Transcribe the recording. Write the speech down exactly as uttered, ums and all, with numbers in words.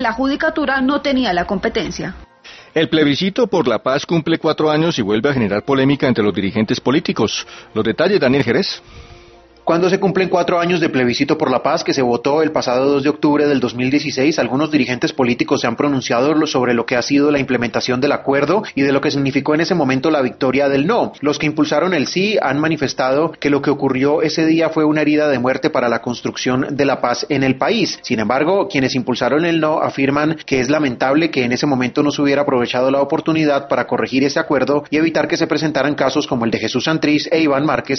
la judicatura no tenía la competencia. El plebiscito por la paz cumple cuatro años y vuelve a generar polémica entre los dirigentes políticos. Los detalles, Daniel Jerez. Cuando se cumplen cuatro años de plebiscito por la paz que se votó el pasado dos de octubre del dos mil dieciséis, algunos dirigentes políticos se han pronunciado sobre lo que ha sido la implementación del acuerdo y de lo que significó en ese momento la victoria del no. Los que impulsaron el sí han manifestado que lo que ocurrió ese día fue una herida de muerte para la construcción de la paz en el país. Sin embargo, quienes impulsaron el no afirman que es lamentable que en ese momento no se hubiera aprovechado la oportunidad para corregir ese acuerdo y evitar que se presentaran casos como el de Jesús Santrich e Iván Márquez,